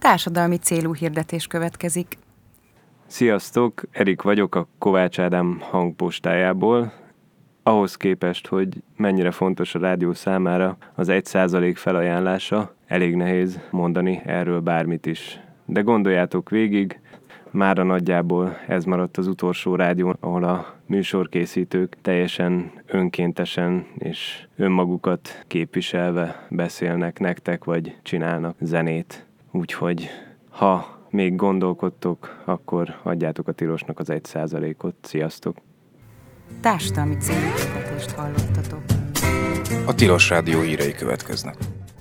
társadalmi célú hirdetés következik. Sziasztok, Erik vagyok a Kovács Ádám hangpostájából. Ahhoz képest, hogy mennyire fontos a rádió számára az 1% felajánlása, elég nehéz mondani erről bármit is. De gondoljátok végig, mára nagyjából ez maradt az utolsó rádió, ahol a műsorkészítők teljesen önkéntesen és önmagukat képviselve beszélnek nektek, vagy csinálnak zenét. Úgyhogy, ha még gondolkodtok, akkor adjátok a Tilosnak az 1%-ot. Sziasztok! Társadalmi célú hirdetést hallottatok. A Tilos Rádió hírei következnek.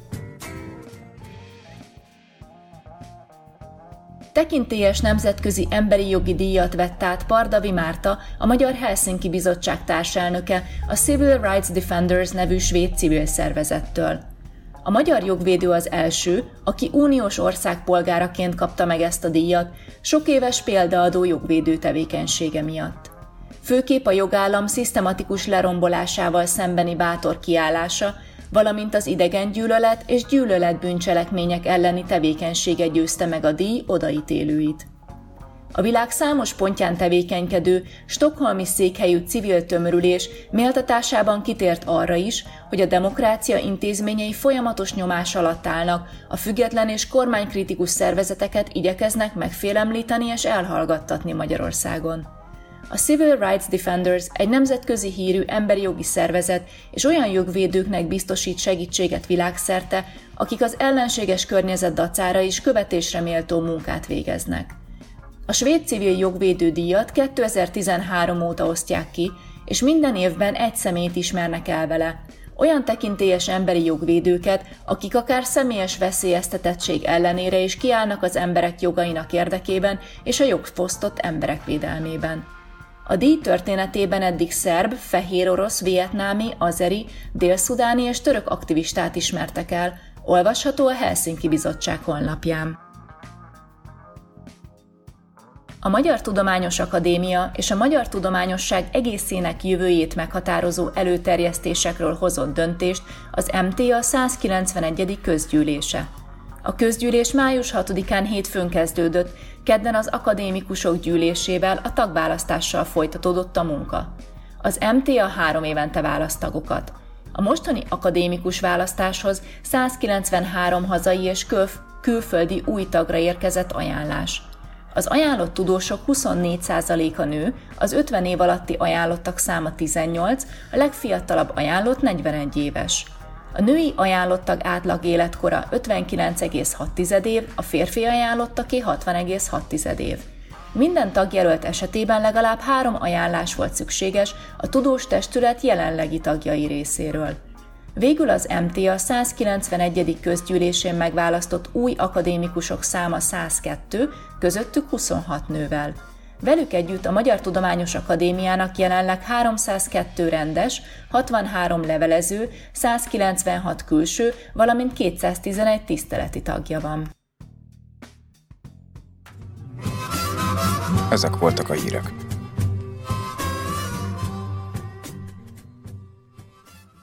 Tekintélyes nemzetközi emberi jogi díjat vett át Pardavi Márta, a Magyar Helsinki Bizottság társelnöke, a Civil Rights Defenders nevű svéd civil szervezettől. A magyar jogvédő az első, aki uniós ország polgáraként kapta meg ezt a díjat, sok éves példaadó jogvédő tevékenysége miatt. Főképp a jogállam szisztematikus lerombolásával szembeni bátor kiállása, valamint az idegengyűlölet és gyűlöletbűncselekmények elleni tevékenysége győzte meg a díj odaítélőit. A világ számos pontján tevékenykedő, stockholmi székhelyű civil tömörülés méltatásában kitért arra is, hogy a demokrácia intézményei folyamatos nyomás alatt állnak, a független és kormánykritikus szervezeteket igyekeznek megfélemlíteni és elhallgattatni Magyarországon. A Civil Rights Defenders egy nemzetközi hírű emberi jogi szervezet, és olyan jogvédőknek biztosít segítséget világszerte, akik az ellenséges környezet dacára is követésre méltó munkát végeznek. A svéd civil jogvédő díjat 2013 óta osztják ki, és minden évben egy személyt ismernek el vele. Olyan tekintélyes emberi jogvédőket, akik akár személyes veszélyeztetettség ellenére is kiállnak az emberek jogainak érdekében és a jogfosztott emberek védelmében. A díj történetében eddig szerb, fehérorosz, vietnámi, azeri, dél-szudáni és török aktivistát ismertek el, olvasható a Helsinki Bizottság honlapján. A Magyar Tudományos Akadémia és a magyar tudományosság egészének jövőjét meghatározó előterjesztésekről hozott döntést az MTA 191. közgyűlése. A közgyűlés május 6-án hétfőn kezdődött, kedden az akadémikusok gyűlésével a tagválasztással folytatódott a munka. Az MTA 3 évente választ tagokat. A mostani akadémikus választáshoz 193 hazai és külföldi új tagra érkezett ajánlás. Az ajánlott tudósok 24%-a nő, az 50 év alatti ajánlottak száma 18, a legfiatalabb ajánlott 41 éves. A női ajánlottag átlag életkora 59,6 év, a férfi ajánlottaké 60,6 év. Minden tagjelölt esetében legalább 3 ajánlás volt szükséges a tudós testület jelenlegi tagjai részéről. Végül az MTA 191. közgyűlésén megválasztott új akadémikusok száma 102, közöttük 26 nővel. Velük együtt a Magyar Tudományos Akadémiának jelenleg 302 rendes, 63 levelező, 196 külső, valamint 211 tiszteleti tagja van. Ezek voltak a hírek.